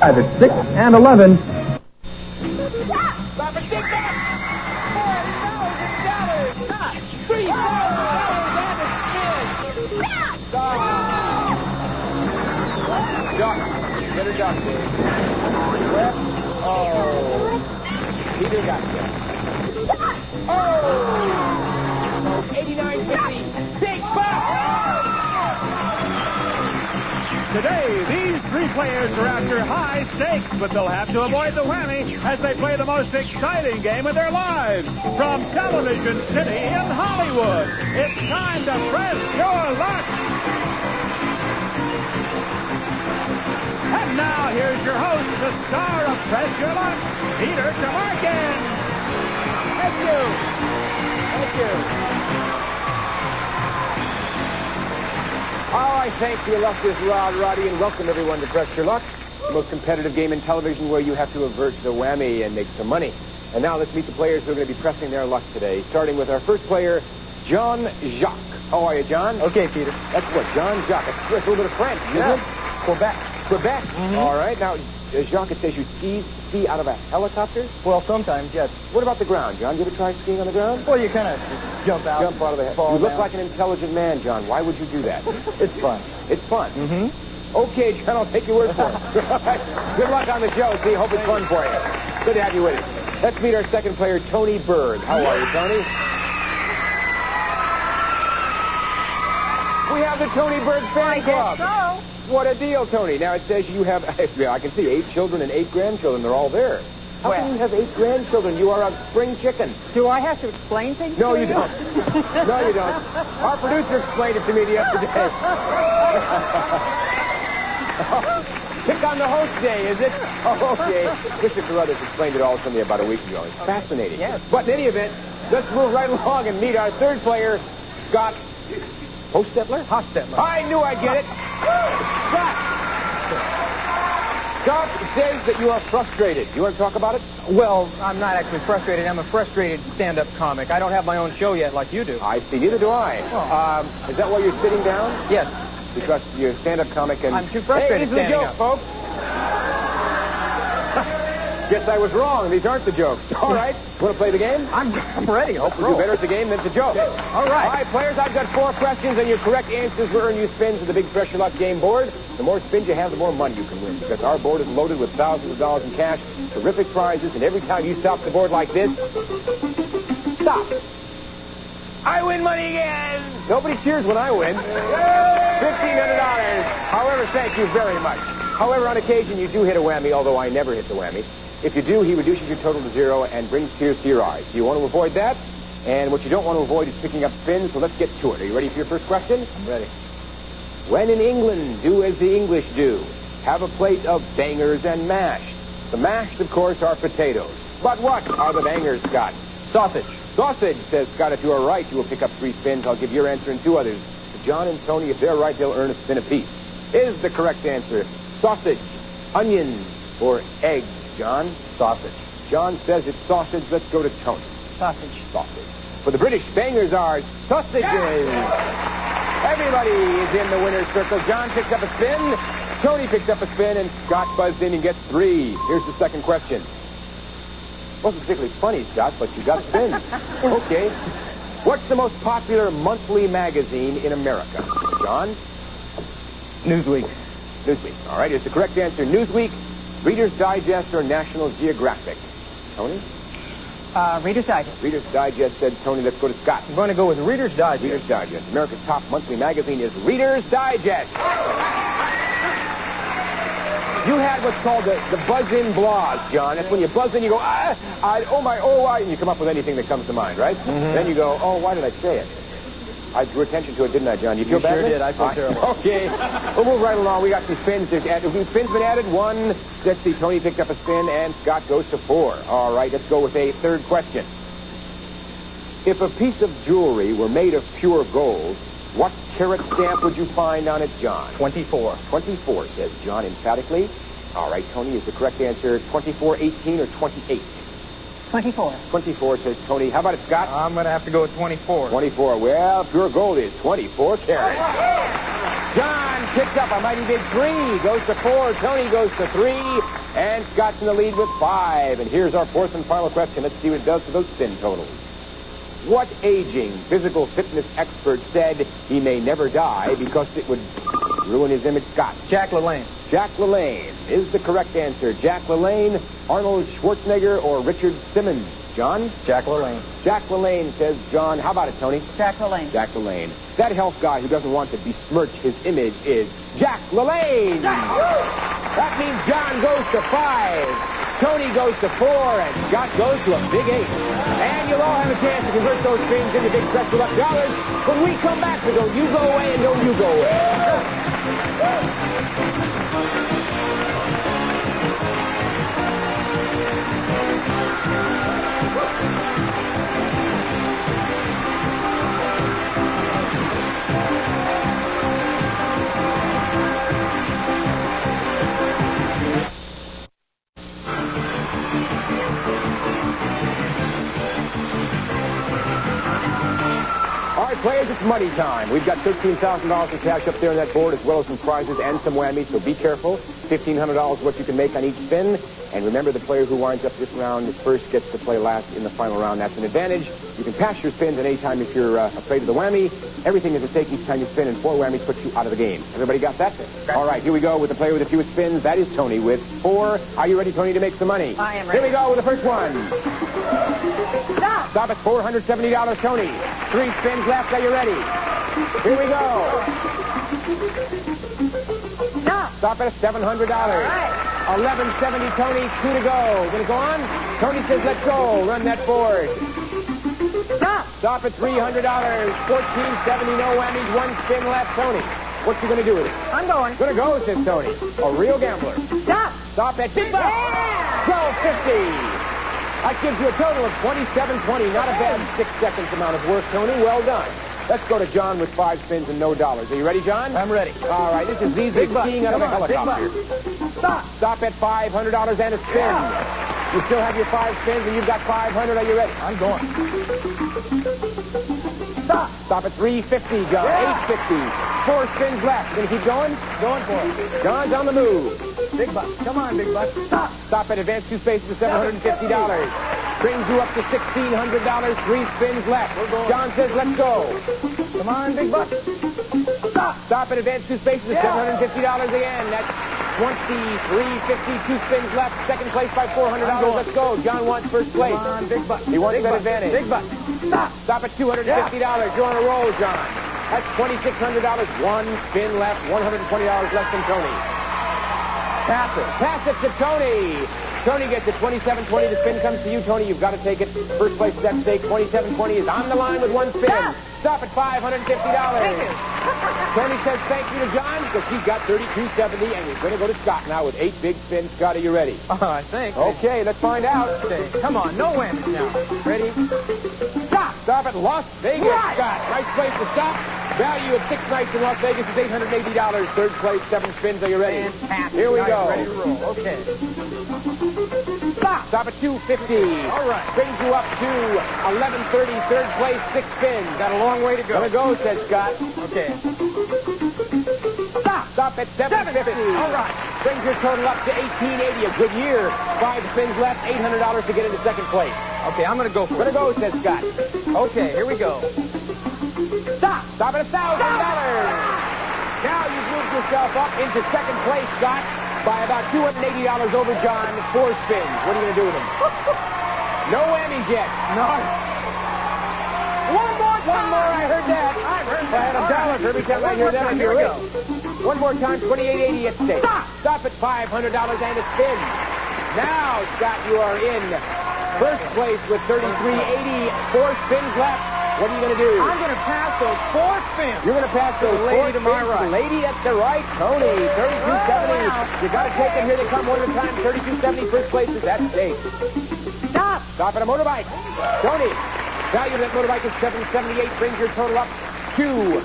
5 at 6 and 11. Get her duck, Dave. Oh. Peter got you. Oh. 89-50. Big buck. Today, these three players are after high stakes, but they'll have to avoid the whammy as they play the most exciting game of their lives. From Television City in Hollywood, it's time to press your luck. And now, here's your host, the star of Press Your Luck, Peter Tomarken. Thank you. Thank you. All right, thanks to the illustrious Rod Roddy, and welcome everyone to Press Your Luck, the most competitive game in television where you have to avert the whammy and make some money. And now let's meet the players who are going to be pressing their luck today, starting with our first player, John Jacques. How are you, John? Okay, Peter. That's what, John Jacques. It's a little bit of French, isn't it? Quebec. Quebec. Mm-hmm. All right. Now, Jacques, it says you ski out of a helicopter? Well, sometimes, yes. What about the ground, John? You ever try skiing on the ground? Well, you kind of jump out. Jump out of the helicopter. You look like an intelligent man, John. Why would you do that? It's fun. It's fun. Mm-hmm. Okay, John, I'll take your word for it. Good luck on the show. See, hope it's fun for you. Good to have you with us. Let's meet our second player, Tony Berg. How are you, Tony? We have the Tony Berg fan club. So. What a deal, Tony. Now, it says you have, I can see 8 children and 8 grandchildren. They're all there. How can you have 8 grandchildren? You are a spring chicken. Do I have to explain things No, to you don't. No, you don't. Our producer explained it to me the other day. Pick on the host day, is it? Oh, okay. Mr. Carruthers explained it all to me about a week ago. It's fascinating. Yes. But in any event, let's move right along and meet our third player, Scott Hostetler? Hostetler. I knew I'd get it. Scott! Scott says that you are frustrated. You want to talk about it? Well, I'm not actually frustrated. I'm a frustrated stand-up comic. I don't have my own show yet like you do. I see. Neither do I. Is that why you're sitting down? Yes. Because you're a stand-up comic and... I'm too frustrated Hey, these are the standing jokes, up. folks. Guess I was wrong. These aren't the jokes. All right. Want to play the game? I'm ready. Hope you do better at the game than at the joke. All right. All right, players, I've got 4 questions, and your correct answers will earn you spins to the Big Press Your Luck game board. The more spins you have, the more money you can win, because our board is loaded with thousands of dollars in cash, terrific prizes, and every time you stop the board like this, stop. I win money again. Nobody cheers when I win. $1,500. However, thank you very much. However, on occasion, you do hit a whammy, although I never hit the whammy. If you do, he reduces your total to 0 and brings tears to your eyes. You want to avoid that? And what you don't want to avoid is picking up spins, so let's get to it. Are you ready for your first question? I'm ready. When in England, do as the English do. Have a plate of bangers and mash. The mashed, of course, are potatoes. But what are the bangers, Scott? Sausage. Sausage, says Scott. If you are right, you will pick up 3 spins. I'll give your answer and 2 others. John and Tony, if they're right, they'll earn a spin apiece. Is the correct answer sausage, onions, or eggs, John? Sausage. John says it's sausage. Let's go to Tony. Sausage. Sausage. For the British, bangers are sausages. Everybody is in the winner's circle. John picks up a spin, Tony picks up a spin, and Scott buzzed in and gets 3. Here's the second question. Wasn't particularly funny, Scott, but you got spins. Okay. What's the most popular monthly magazine in America? John? Newsweek. Newsweek. All right, is the correct answer Newsweek, Reader's Digest, or National Geographic? Tony? Reader's Digest. Reader's Digest said Tony. Let's go to Scott. I'm going to go with Reader's Digest. Reader's Digest. America's top monthly magazine is Reader's Digest. You had what's called the buzz-in blahs, John. That's when you buzz in, you go, oh my, and you come up with anything that comes to mind, right? Mm-hmm. Then you go, oh, why did I say it? I drew attention to it, didn't I, John? You feel bad? Sure did. I feel terrible. Okay. We'll move right along. We got some spins. Spins been added. 1. Let's see. Tony picked up a spin, and Scott goes to 4. All right. Let's go with a third question. If a piece of jewelry were made of pure gold, what carat stamp would you find on it, John? 24. 24, says John emphatically. All right, Tony, is the correct answer 24, 18, or 28? 24. 24, says Tony. How about it, Scott? I'm going to have to go with 24. 24. Well, pure gold is 24 carats. John picks up a mighty big 3. Goes to 4. Tony goes to 3. And Scott's in the lead with 5. And here's our fourth and final question. Let's see what it does to those spin totals. What aging physical fitness expert said he may never die because it would ruin his image? Scott. Jack LaLanne. Jack LaLanne is the correct answer. Jack LaLanne, Arnold Schwarzenegger, or Richard Simmons? John? Jack LaLanne. Jack LaLanne says John. How about it, Tony? Jack LaLanne. Jack LaLanne. That health guy who doesn't want to besmirch his image is Jack LaLanne. That means John goes to 5. Tony goes to 4, and Scott goes to a big 8. And you'll all have a chance to convert those streams into big Stretch Luck dollars when we come back to Don't You Go Away and Don't You Go Away. All right, players, it's money time. We've got $13,000 in cash up there on that board, as well as some prizes and some whammies, so be careful. $1,500 is what you can make on each spin. And remember, the player who winds up this round first gets to play last in the final round. That's an advantage. You can pass your spins at any time if you're afraid of the whammy. Everything is at stake each time you spin, and 4 whammies puts you out of the game. Everybody got that? Okay. All right, here we go with the player with the fewest spins. That is Tony with 4. Are you ready, Tony, to make some money? I am ready. Here we go with the first one. Stop. Stop at $470, Tony. 3 spins left. Are you ready? Here we go. Stop. Stop at $700. All right. $11.70, Tony. 2 to go. Gonna go on? Tony says let's go. Run that board. Stop. Stop at $300. $14.70, no whammies. 1 spin left, Tony. What's you gonna do with it? I'm going. Gonna go, says Tony. A real gambler. Stop. Stop at $12.50. That gives you a total of $27.20. Not a bad 6 seconds amount of work, Tony. Well done. Let's go to John with 5 spins and no dollars. Are you ready, John? I'm ready. All right, this is easy. Skiing out of a helicopter. Stop. Stop at $500 and a spin. Yeah. You still have your 5 spins and you've got 500. Are you ready? I'm going. Stop. Stop at $350, John. Yeah. $850. 4 spins left. You gonna keep going? Going for it. John's on the move. Big bucks. Come on, big bucks. Stop. Stop at advanced 2 spaces to $750. Brings you up to $1,600. 3 spins left. We're going. John says let's go. Come on, big bucks. Stop. Stop at advanced 2 spaces to $750 again. That's $23.50. 2 spins left. Second place by $400. I'm going. Let's go. John wants first place. Come on, big bucks. He wants big that bucks. advantage. Big bucks. Stop. Stop at $250. You're on a roll, John. That's $2,600. 1 spin left. $120 left from Tony. Pass it. Pass it to Tony. Tony gets it. $27.20. The spin comes to you, Tony. You've got to take it. First place is at stake. $27.20 is on the line with 1 spin. Stop. Stop at $550. Thank you. Tony says thank you to John because he's got $32.70, and we're going to go to Scott now with 8 big spins. Scott, are you ready? I think. Okay, let's find out. Okay. Come on, no whammies now. Ready? Stop. Stop at Las Vegas, Right. Scott. Nice place to stop. Value of 6 nights in Las Vegas is $880. Third place, 7 spins. Are you ready? Fantastic. Here we Nice, go. Ready to roll. Okay. Stop. Stop at $250. All right. Brings you up to $11.30. Third place, 6 spins. Got a long way to go. Gonna go, says Scott. Okay. Stop. Stop at $750. All right. Brings your total up to $1880. A good year. 5 spins left. $800 to get into second place. Okay, I'm going to go for Gonna it. go, says Scott. Okay, here we go. Stop. Stop at $1,000. Now you've moved yourself up into second place, Scott, by about $280 over John. 4 spins. What are you going to do with them? No whammies yet. No. One more time. One more. I heard that. I've heard I had that. a All dollar right. for every time I One hear more that. time. I'm Here we rich. One more time. $28.80 at stake. Stop. Stop at $500 and a spin. Now, Scott, you are in first place with $33.80. 4 spins left. What are you going to do? I'm going to pass those 4 spins. You're going to pass those The lady 4 to my spins. right. The lady at the right, Tony, $32.70. wow. You got to take them. Here they come one at a time. $32.70. First place is at stake. Stop. Stop at a motorbike. Tony, value of that motorbike is $778. Brings your total up to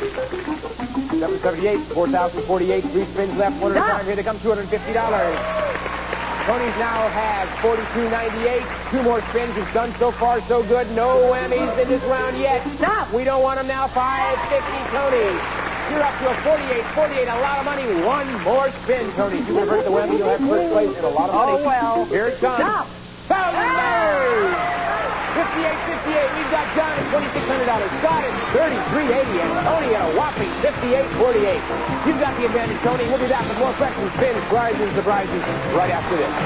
$778. $4,048. 3 spins left. One at a Stop. time. Here they come. $250. Tony's now has $42.98. 2 more spins. He's done so far so good. No whammies in this round yet. Stop. We don't want him now. $550, Tony. You're up to a 48. 48, a lot of money. One more spin, Tony. If you reverse the whammy, you'll have first place and a lot of money. Oh, well. Here it comes. Stop. $1,000. 58-58. We've got John at $2,600. Scott at $33.80. And Tony at a whopping $58.48. You've got the advantage, Tony. We'll be back with more questions, spins, prizes, and surprises right after this.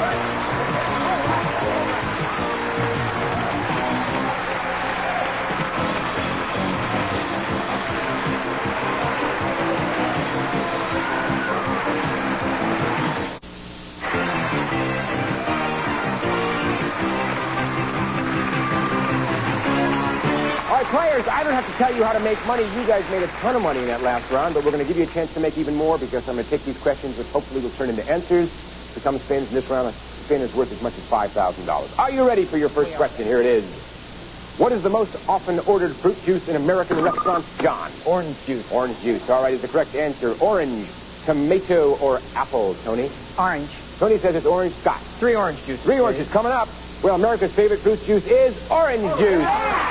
Players, I don't have to tell you how to make money. You guys made a ton of money in that last round, but we're going to give you a chance to make even more because I'm going to take these questions, which hopefully will turn into answers, become spins. In this round, a spin is worth as much as $5,000. Are you ready for your first question? Here it is. What is the most often ordered fruit juice in American restaurants, John? Orange juice. Orange juice. All right, is the correct answer orange, tomato, or apple, Tony? Orange. Tony says it's orange. Scott? 3 orange juices. 3 oranges coming up. Well, America's favorite fruit juice is orange juice.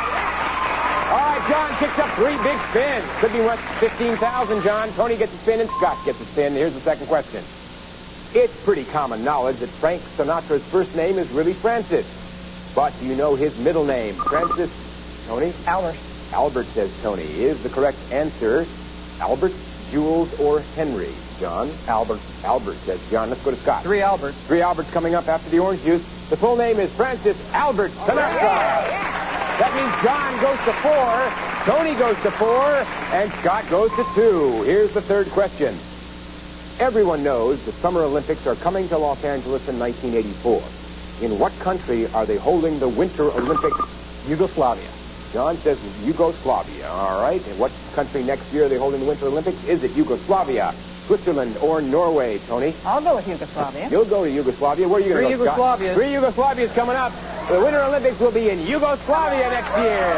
All right, John picks up 3 big spins. Could be worth $15,000, John. Tony gets a spin and Scott gets a spin. Here's the second question. It's pretty common knowledge that Frank Sinatra's first name is really Francis. But do you know his middle name? Francis, Tony? Albert. Albert, says Tony. Is the correct answer Albert, Jules, or Henry? John? Albert. Albert, says John. Let's go to Scott. 3 Alberts. 3 Alberts coming up after the orange juice. The full name is Francis Albert Sinatra. That means John goes to 4, Tony goes to 4, and Scott goes to 2. Here's the third question. Everyone knows the Summer Olympics are coming to Los Angeles in 1984. In what country are they holding the Winter Olympics? Yugoslavia. John says Yugoslavia. All right. And what country next year are they holding the Winter Olympics? Is it Yugoslavia, Switzerland, or Norway, Tony? I'll go with Yugoslavia. You'll go to Yugoslavia. Where are you going to go, Scott? 3 Yugoslavias. 3 Yugoslavias coming up. The Winter Olympics will be in Yugoslavia next year.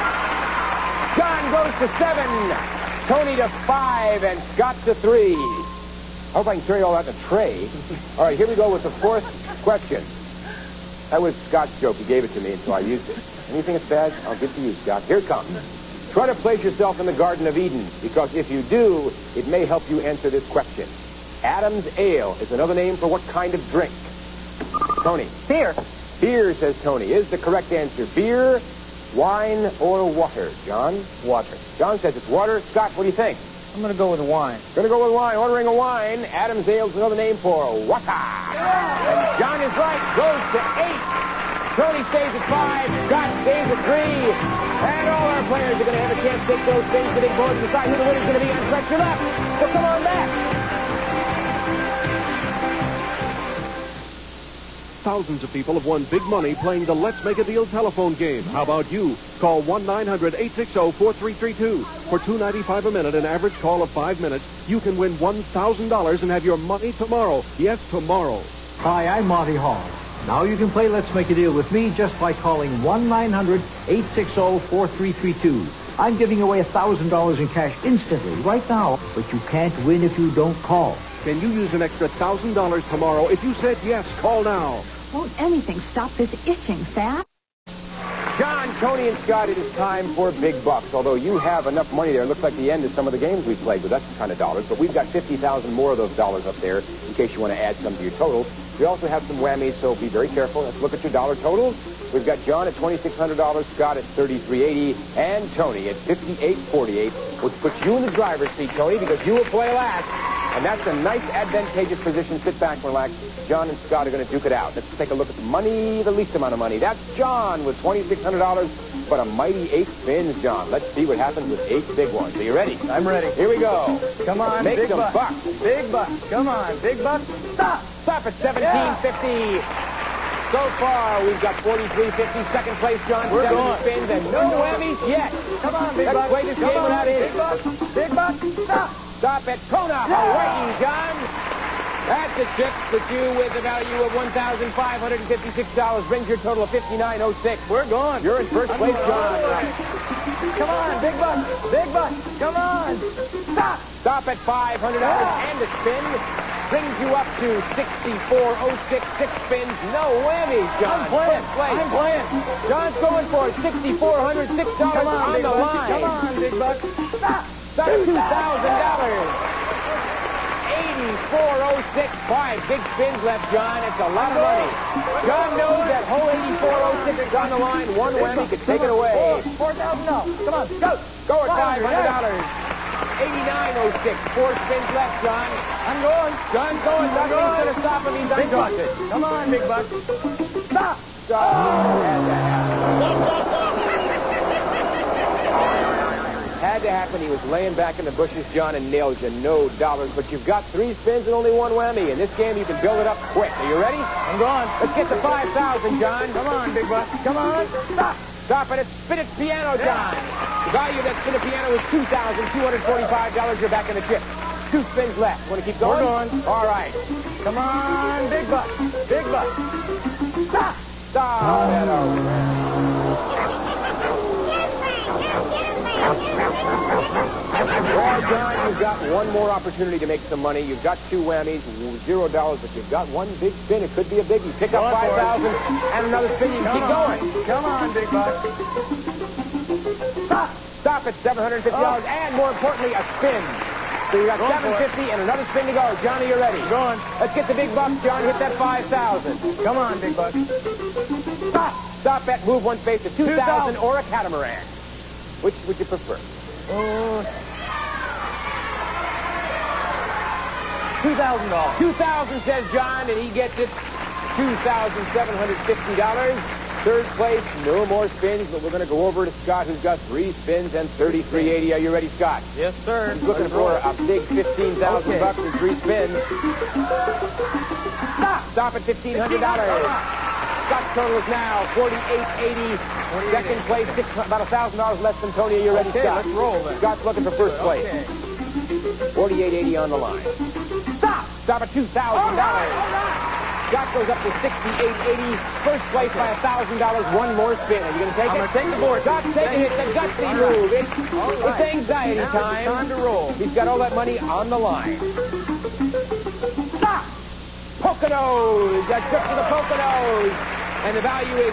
John goes to 7, Tony to 5, and Scott to 3. I hope I can carry all that in a tray. All right, here we go with the fourth question. That was Scott's joke. He gave it to me, and so I used it. And you think it's bad? I'll give it to you, Scott. Here it comes. Try to place yourself in the Garden of Eden, because if you do, it may help you answer this question. Adam's Ale is another name for what kind of drink? Tony. Beer. Beer, says Tony. Is the correct answer beer, wine, or water? John? Water. John says it's water. Scott, what do you think? I'm going to go with wine. Going to go with wine. Ordering a wine. Adam's Ale is another name for water. And John is right. Goes to 8. Tony stays at 5. Scott stays at 3. And all our players are going to have a chance to take those things to the big board and decide who the winner's going to be on Stretch Your Luck. So come on back. Thousands of people have won big money playing the Let's Make a Deal telephone game. How about you? Call 1-900-860-4332. For $2.95 a minute, an average call of 5 minutes, you can win $1,000 and have your money tomorrow. Yes, tomorrow. Hi, I'm Monty Hall. Now you can play Let's Make a Deal with me just by calling 1-900-860-4332. I'm giving away $1,000 in cash instantly, right now, but you can't win if you don't call. Can you use an extra $1,000 tomorrow? If you said yes, call now. Won't anything stop this itching, Fat? John, Tony, and Scott, it is time for big bucks. Although you have enough money there, it looks like the end of some of the games we played with. That's the kind of dollars. But we've got 50,000 more of those dollars up there in case you want to add some to your total. We also have some whammies, so be very careful. Let's look at your dollar totals. We've got John at $2,600, Scott at $33.80, and Tony at $58.48, which puts you in the driver's seat, Tony, because you will play last. And that's a nice, advantageous position. Sit back and relax. John and Scott are going to duke it out. Let's take a look at the money, the least amount of money. That's John with $2,600, but a mighty 8 spins, John. Let's see what happens with 8 big ones. Are you ready? I'm ready. Here we go. Come on, Make big some bucks. bucks. Big bucks. Come on, big bucks. Stop. Stop at $17.50. So far, we've got $43.50. Second place, John. We're 70 going. spins and no whammies yet. Come on, big Let's bucks. play this Come game on, without big hitting. bucks. Big bucks. Stop. Stop at Kona, Hawaii, John. That's a chip. Puts you with a value of $1,556. Brings your total of $59.06. We're going. You're in first place, John. Come on, big bucks. Big bucks. Come on. Stop. Stop at $500 and a spin. Brings you up to $64.06. 6 spins, no whammies, John. I'm playing. First place. I'm playing. John's going for $6,406 Come on, on big the bucks. line. Come on, big bucks. Stop. That's $2,000. 84.06. 5 big spins left, John. It's a lot of money. John knows that whole 84.06 is on the line. One whammy could take it away. $4,000. Come on, go. Go at $500. 89.06. 4 spins left, John. I'm going. John's going. Nothing's going to stop him. He's Big buck. undefeated. Come on, big buck. Stop. Had to happen. He was laying back in the bushes, John, and nailed you. No dollars. But you've got 3 spins and only 1 whammy. In this game, you can build it up quick. Are you ready? I'm going. Let's get to 5,000, John. Come on, big buck. Come on. Stop. Stop it. It's Spin It Piano, John. The value of that Spin It Piano is $2,245. You're back in the chip. 2 spins left. Want to keep going? We're going. All right. Come on, big buck. Big buck. Stop. Stop that over. Well, John, you've got one more opportunity to make some money. You've got 2 whammies, $0, but you've got 1 big spin. It could be a biggie. Pick up 5,000 and another spin. You can keep going. Come on, big buck. Stop. Stop at $750 and, more importantly, a spin. So you got $750 and another spin to go. Johnny, you ready? Going. Let's get the big bucks, John. Hit that 5,000. Come on, big buck. Stop. Stop at move one space to 2,000 or a catamaran. Which would you prefer? $2,000. 2,000, says John, and he gets it. $2,750. Third place, no more spins, but we're going to go over to Scott, who's got 3 spins and $33.80. Are you ready, Scott? Yes, sir. He's looking for a big $15,000 bucks and 3 spins. Stop at $1,500. Scott's total is now $48.80. Second place, about $1,000 less than Tony. Are you ready, Okay, Scott? let's roll then. Scott's looking for first place. Okay. $48.80 on the line. Stop at $2,000. Scott goes up to $68.80. First place by $1,000. 1 more spin. Are you going to take it? I'm going to take the board. Scott's taking it. The gutsy move. It's anxiety Now time. it's time to roll. He's got all that money on the line. Stop! Poconos. That's good for the Poconos. And the value is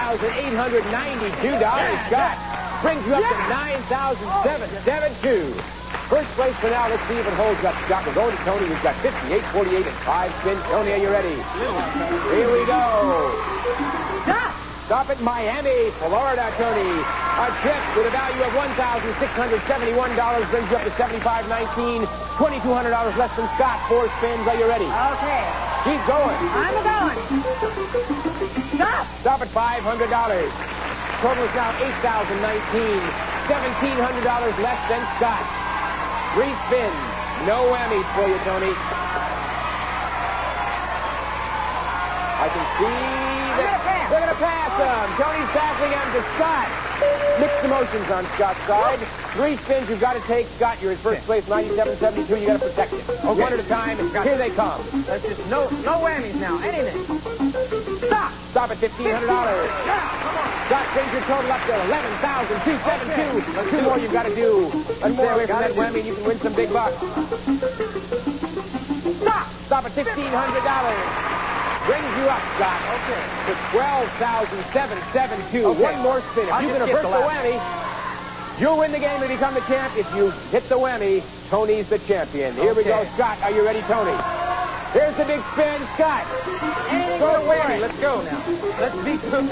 $2,892. Scott brings you up to $9,772. First place for now. Let's see if it holds up. Scott, we're going to Tony. We've got 58, 48, and 5 spins. Tony, are you ready? Here we go. Stop at Miami, Florida, Tony. A trip with a value of $1,671 brings you up to $75.19. $2,200 less than Scott. 4 spins. Are you ready? Okay. Keep going. I'm going. Stop. Stop at $500. Total is now $8,019. $1,700 less than Scott. 3 spins. No whammies for you, Tony. I can see that they're going to pass him. Tony's passing him to Scott. Mixed emotions on Scott's side. 3 spins you've got to take. Scott, you're in first place, 97.72. You got to protect it. Okay. 1 at a time. Here they come. That's just no whammies now. Anything. Stop. Stop at $1,500. Scott brings your total up to $11,272. 2 more you've got to do. Let's stay away from that whammy and you can win some big bucks. Stop. Stop at $1,500. Brings you up, Scott. Okay. To $12,772. Okay. 1 more spin. If I'll you can just skip avert the the last. whammy, you'll win the game and become the champ. If you hit the whammy, Tony's the champion. Here we go, Okay. Scott. Are you ready, Tony? Here's the big spin, Scott. Anything Go for the for whammy. it. Let's go now. Let's be good.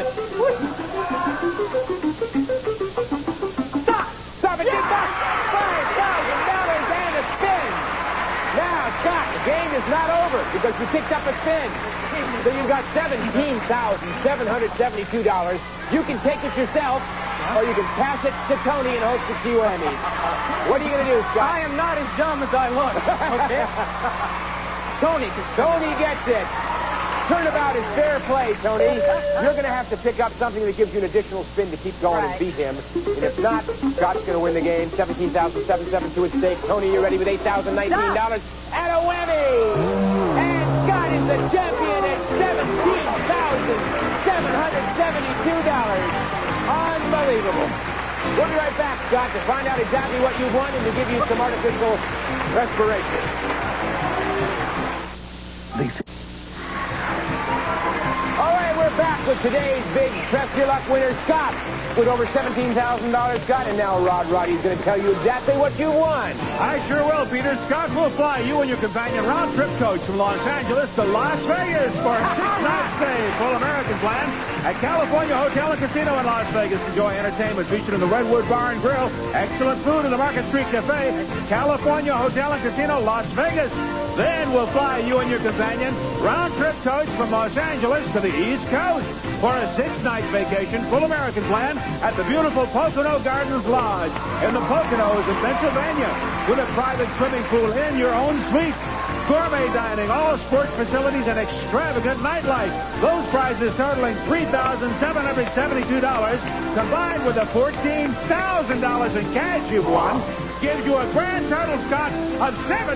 Stop! Stop it, big bucks! $5,000 and a spin! Now, Scott, the game is not over because you picked up a spin. So you've got $17,772. You can take it yourself, or you can pass it to Tony and hope to see whammies. What are you going to do, Scott? I am not as dumb as I look. Okay? Tony gets it. Turnabout is fair play, Tony. You're going to have to pick up something that gives you an additional spin to keep going and beat him. And if not, Scott's going to win the game. $17,772 at stake. Tony, you're ready with $8,019 and a whammy. And Scott is the champion at $17,772. Unbelievable. We'll be right back, Scott, to find out exactly what you won and to give you some artificial respiration. All right, we're back with today's big Press Your Luck winner, Scott, with over $17,000, Scott. And now Roddy's going to tell you exactly what you won. I sure will, Peter. Scott will fly you and your companion round-trip coach from Los Angeles to Las Vegas for a 6-night stay. Full American plan at California Hotel and Casino in Las Vegas. Enjoy entertainment featured in the Redwood Bar and Grill. Excellent food in the Market Street Cafe. California Hotel and Casino, Las Vegas. Then we'll fly you and your companion round-trip coach from Los Angeles to the East Coast for a 6-night vacation, full American plan at the beautiful Pocono Gardens Lodge in the Poconos in Pennsylvania with a private swimming pool in your own suite. Gourmet dining, all sports facilities, and extravagant nightlife. Those prizes totaling $3,772 combined with the $14,000 in cash you've won gives you a grand total, Scott, of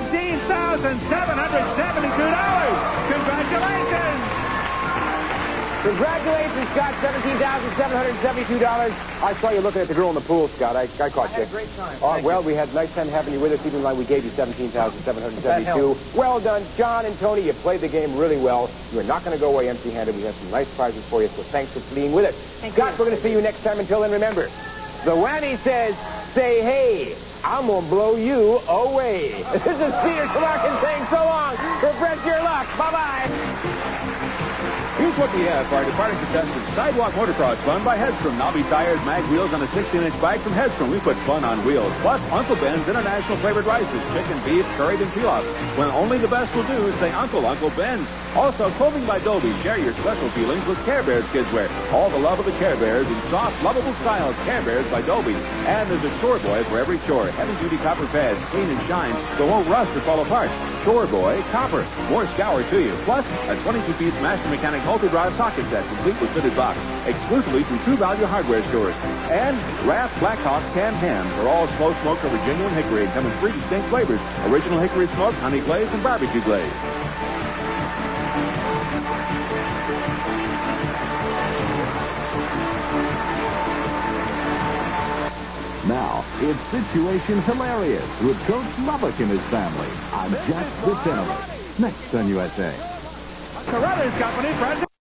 $17,772. Congratulations! Congratulations, Scott. $17,772. I saw you looking at the girl in the pool, Scott. I caught you. I had a great time. Oh, well, we had a nice time having you with us, even though we gave you $17,772. Well done, John and Tony. You played the game really well. You're not going to go away empty-handed. We have some nice prizes for you, so thanks for being with us. Scott, we're going to see you next time. Until then, remember, the whammy says, say hey. I'm going to blow you away. This is Peter Tamarkin saying so long. Refresh your luck. Bye-bye. Here's what we have for our departing contestants. Sidewalk Motocross Fun by Hedstrom. Nobby tires, mag wheels on a 16-inch bike from Hedstrom. We put fun on wheels. Plus, Uncle Ben's International Flavored Rices. Chicken, beef, curried, and pilaf. When only the best will do, say Uncle Ben's. Also, Clothing by Dobie. Share your special feelings with Care Bears kidswear. All the love of the Care Bears in soft, lovable styles. Care Bears by Dobie. And there's a Shore Boy for every chore. Heavy-duty copper pads, clean and shine, so won't rust or fall apart. Shore Boy Copper. More scour to you. Plus, a 22-piece Master Mechanic multi-drive socket set, complete with fitted box. Exclusively from True Value Hardware stores. And Raft Blackhawk canned hams are all slow smoked over genuine hickory and come in 3 distinct flavors. Original hickory smoke, honey glaze, and barbecue glaze. Now, it's Situation Hilarious with Coach Lubbock and his family on Jack the Gentleman. Next on USA. Carruthers Company, President.